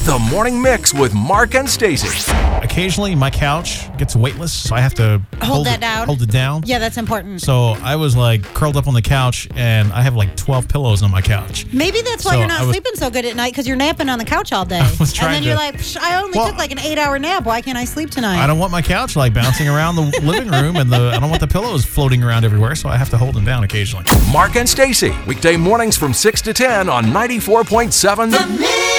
The Morning Mix with Mark and Stacey. Occasionally, my couch gets weightless, so I have to hold it down. Yeah, that's important. So I was like curled up on the couch, and I have like 12 pillows on my couch. Maybe that's why you're not sleeping so good at night, because you're napping on the couch all day. You're like, I only took like an 8-hour nap. Why can't I sleep tonight? I don't want my couch like bouncing around the living room, and I don't want the pillows floating around everywhere, so I have to hold them down occasionally. Mark and Stacey, weekday mornings from 6 to 10 on 94.7 The Mix.